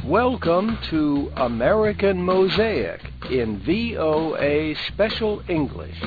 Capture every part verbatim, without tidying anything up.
Welcome to American Mosaic in V O A Special English.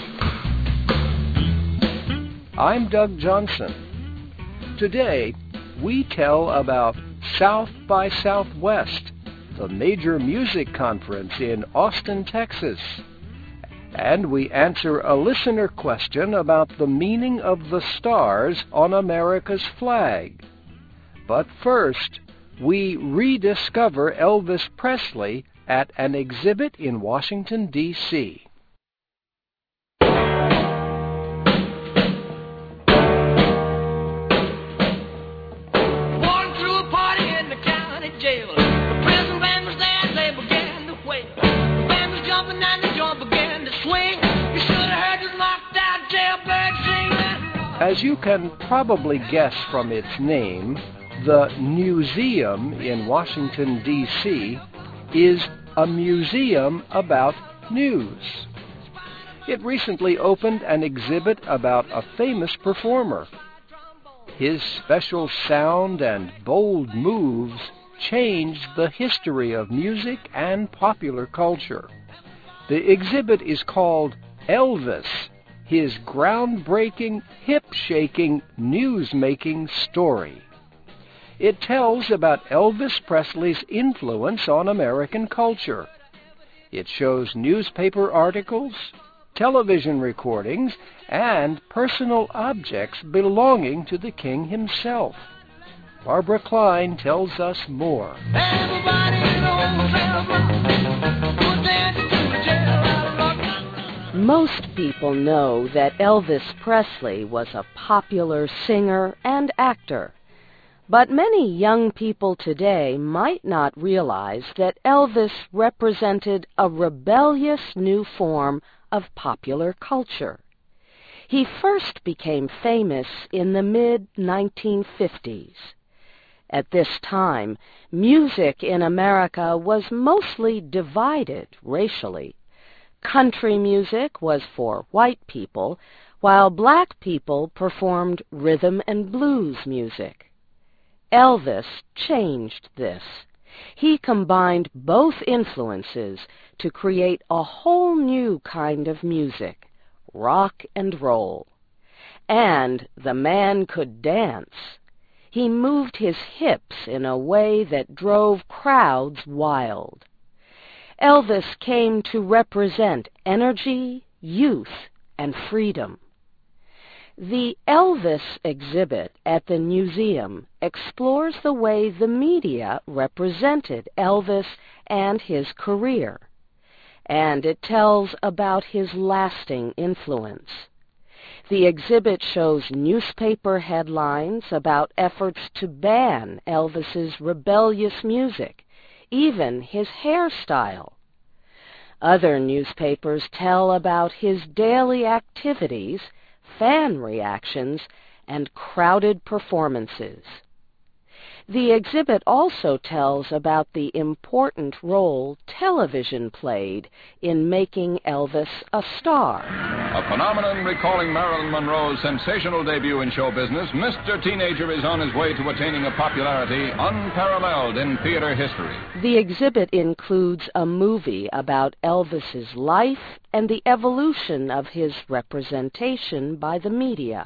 I'm Doug Johnson. Today, we tell about South by Southwest, the major music conference in Austin, Texas. And we answer a listener question about the meaning of the stars on America's flag. But first, we rediscover Elvis Presley at an exhibit in Washington, D C As you can probably guess from its name, the Newseum in Washington, D C is a museum about news. It recently opened an exhibit about a famous performer. His special sound and bold moves changed the history of music and popular culture. The exhibit is called Elvis, his groundbreaking, hip-shaking, news-making story. It tells about Elvis Presley's influence on American culture. It shows newspaper articles, television recordings, and personal objects belonging to the king himself. Barbara Klein tells us more. Most people know that Elvis Presley was a popular singer and actor. But many young people today might not realize that Elvis represented a rebellious new form of popular culture. He first became famous in the mid nineteen fifties. At this time, music in America was mostly divided racially. Country music was for white people, while black people performed rhythm and blues music. Elvis changed this. He combined both influences to create a whole new kind of music, rock and roll. And the man could dance. He moved his hips in a way that drove crowds wild. Elvis came to represent energy, youth, and freedom. The Elvis exhibit at the museum explores the way the media represented Elvis and his career, and it tells about his lasting influence. The exhibit shows newspaper headlines about efforts to ban Elvis's rebellious music, even his hairstyle. Other newspapers tell about his daily activities, fan reactions, and crowded performances. The exhibit also tells about the important role television played in making Elvis a star. A phenomenon recalling Marilyn Monroe's sensational debut in show business, Mister Teenager is on his way to attaining a popularity unparalleled in theater history. The exhibit includes a movie about Elvis's life and the evolution of his representation by the media.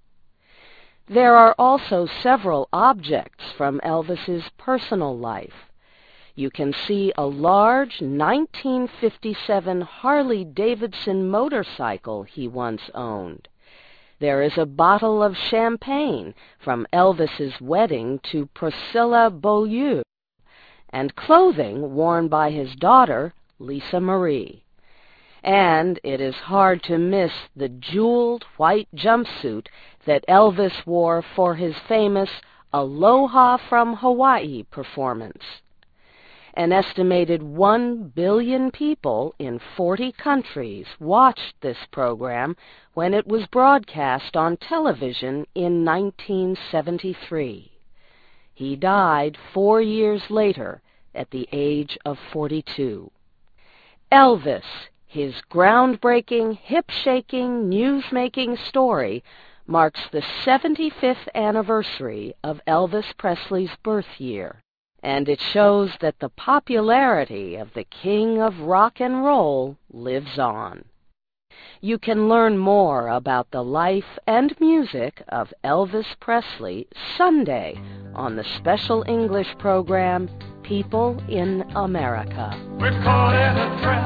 There are also several objects from Elvis's personal life. You can see a large nineteen fifty-seven Harley-Davidson motorcycle he once owned. There is a bottle of champagne from Elvis's wedding to Priscilla Beaulieu, and clothing worn by his daughter, Lisa Marie. And it is hard to miss the jeweled white jumpsuit that Elvis wore for his famous Aloha from Hawaii performance. An estimated one billion people in forty countries watched this program when it was broadcast on television in nineteen seventy-three. He died four years later at the age of forty-two. Elvis, his groundbreaking, hip-shaking, news-making story marks the seventy-fifth anniversary of Elvis Presley's birth year. and it shows that the popularity of the king of rock and roll lives on. You can learn more about the life and music of Elvis Presley Sunday on the special English program People in America. We're caught in a trap.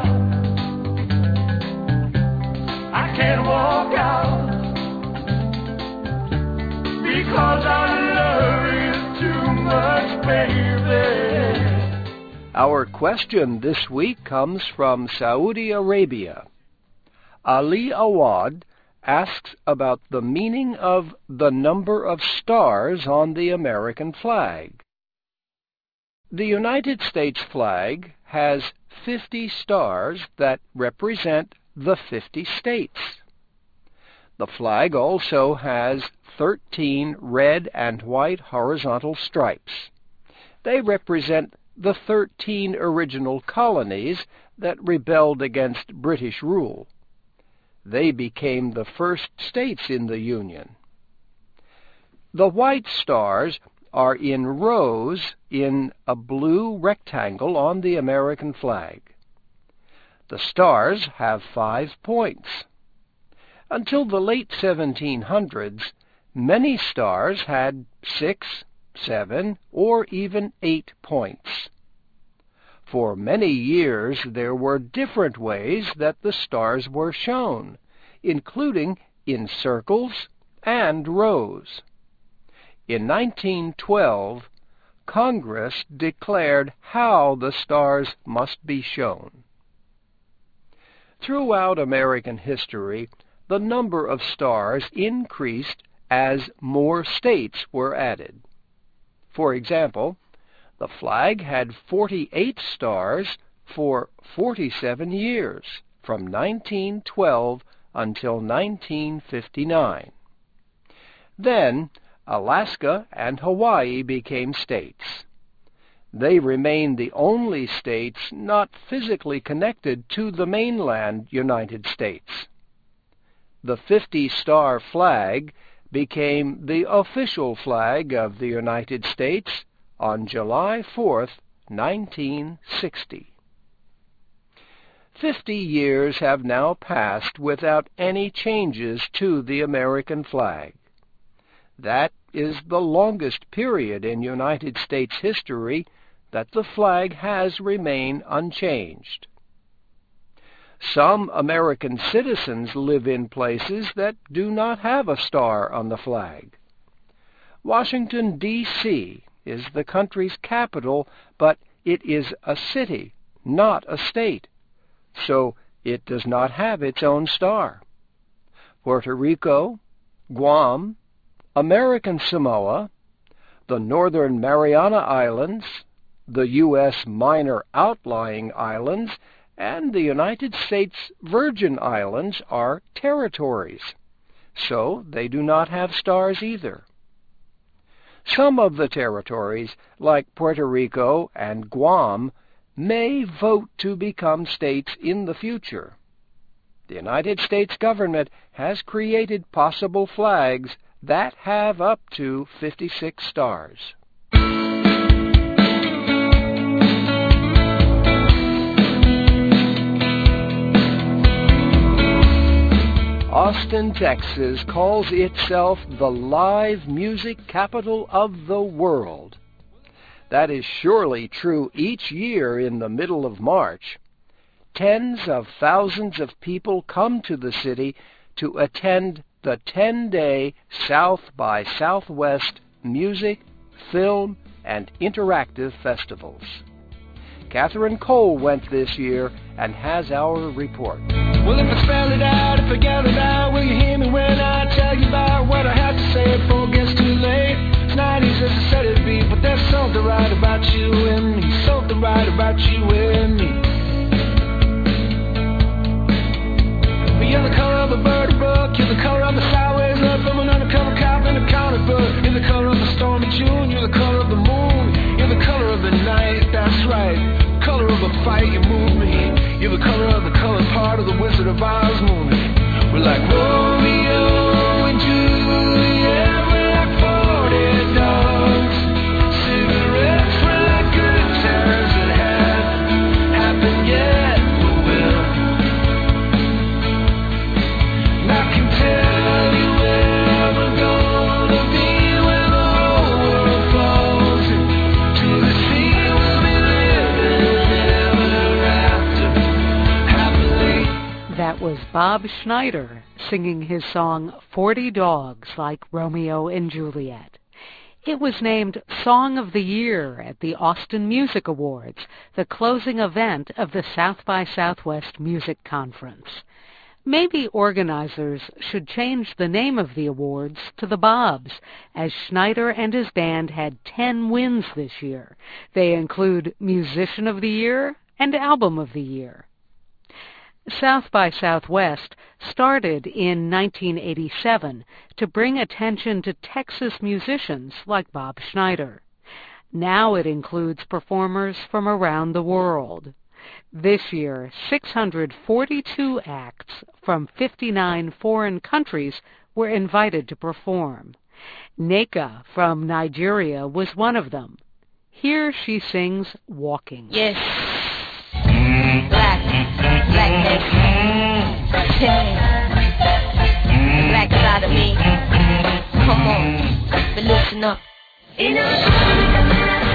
I can't walk out because our love is too much, baby. Our question this week comes from Saudi Arabia. Ali Awad asks about the meaning of the number of stars on the American flag. The United States flag has fifty stars that represent the fifty states. The flag also has thirteen red and white horizontal stripes. They represent the thirteen original colonies that rebelled against British rule. They became the first states in the Union. The white stars are in rows in a blue rectangle on the American flag. The stars have five points. Until the late seventeen hundreds, many stars had six, seven, or even eight points. For many years there were different ways that the stars were shown, including in circles and rows. In nineteen twelve, Congress declared how the stars must be shown. Throughout American history, the number of stars increased as more states were added. For example, the flag had forty-eight stars for forty-seven years, from nineteen twelve until nineteen fifty-nine. Then, Alaska and Hawaii became states. They remain the only states not physically connected to the mainland United States. The fifty-star flag became the official flag of the United States on July fourth, nineteen sixty. Fifty years have now passed without any changes to the American flag. That is the longest period in United States history that the flag has remained unchanged. Some American citizens live in places that do not have a star on the flag. Washington, D C is the country's capital, but it is a city, not a state, so it does not have its own star. Puerto Rico, Guam, American Samoa, the Northern Mariana Islands, the U S Minor Outlying Islands, and the United States Virgin Islands are territories, so they do not have stars either. Some of the territories, like Puerto Rico and Guam, may vote to become states in the future. The United States government has created possible flags that have up to fifty-six stars. Austin, Texas calls itself the live music capital of the world. That is surely true each year in the middle of March. Tens of thousands of people come to the city to attend the ten-day South by Southwest music, film, and interactive festivals. Catherine Cole went this year and has our report. Well, if I spell it out, if I get it out, will you hear me when I tell you about what I have to say before it gets too late? It's not easy as I said it'd be, but there's something right about you and me, something right about you and me. But you're the color of a bird book, you're the color of a sideways look from an undercover cop in a comic book. You're the color of a stormy June, you're the color of the moon, you're the color of the night, that's right. Color of a fight, you move me. You're the color of the colored part of the Wizard of Oz movie. We're like Romeo and Juliet, we're like forty dogs. Cigarettes, we're like Bob Schneider singing his song Forty Dogs Like Romeo and Juliet. It was named Song of the Year at the Austin Music Awards, the closing event of the South by Southwest Music Conference. Maybe organizers should change the name of the awards to the Bobs, as Schneider and his band had ten wins this year. They include Musician of the Year and Album of the Year. South by Southwest started in nineteen eighty-seven to bring attention to Texas musicians like Bob Schneider. Now it includes performers from around the world. This year, six hundred forty-two acts from fifty-nine foreign countries were invited to perform. Neka from Nigeria was one of them. Here she sings Walking. Yes. Black. Blackness. Black side of me. Come on. But listen up. You know,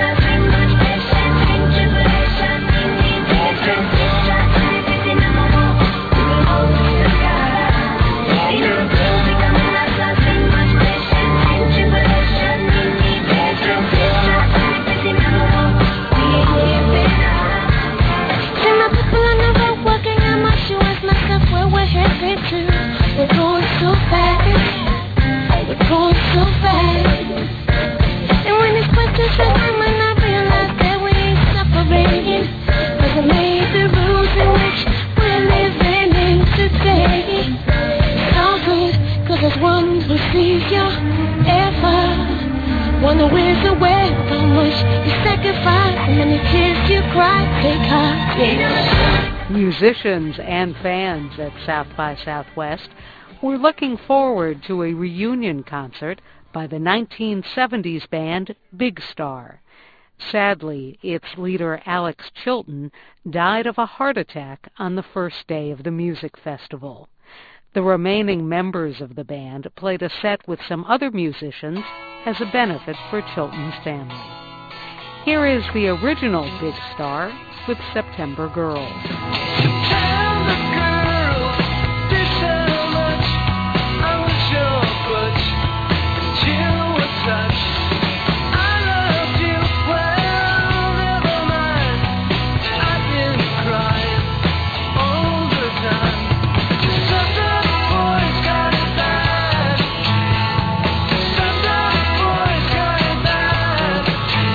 we're going so fast, we're going so fast. And when this question says I might not realize that we ain't separating, cause I made the rules in which we're living in today. It's all good, cause there's one who sees you ever. One who is aware of how much you sacrifice, and when the tears you cry, take heart, yeah. Musicians and fans at South by Southwest were looking forward to a reunion concert by the nineteen seventies band Big Star. Sadly, its leader Alex Chilton died of a heart attack on the first day of the music festival. The remaining members of the band played a set with some other musicians as a benefit for Chilton's family. Here is the original Big Star with September Girls. September girls, this how much I was your butch, and you were touch. I loved you, well, never mind. I've been crying all the time. Some of the boys got it bad. Some of the boys got it bad.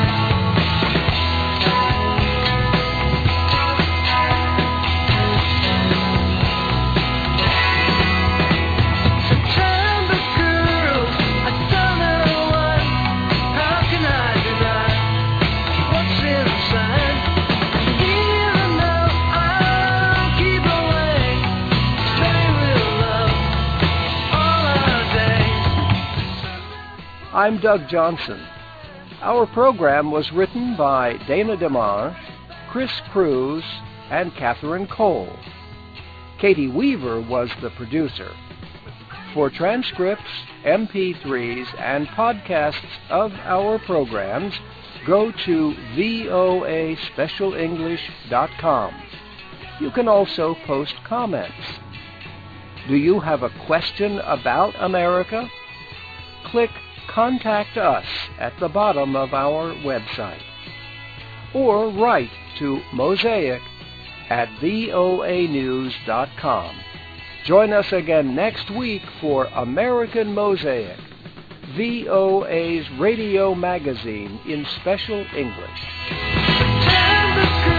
September girls, I don't know why. How can I deny what's inside? Even though I'll keep away, they will love all our days. I'm Doug Johnson. Our program was written by Dana DeMar, Chris Cruz, and Catherine Cole. Katie Weaver was the producer. For transcripts, M P threes, and podcasts of our programs, go to V O A special english dot com. You can also post comments. Do you have a question about America? Click Contact Us at the bottom of our website. Or write to Mosaic at V O A news dot com. Join us again next week for American Mosaic, V O A's radio magazine in special English. September girls.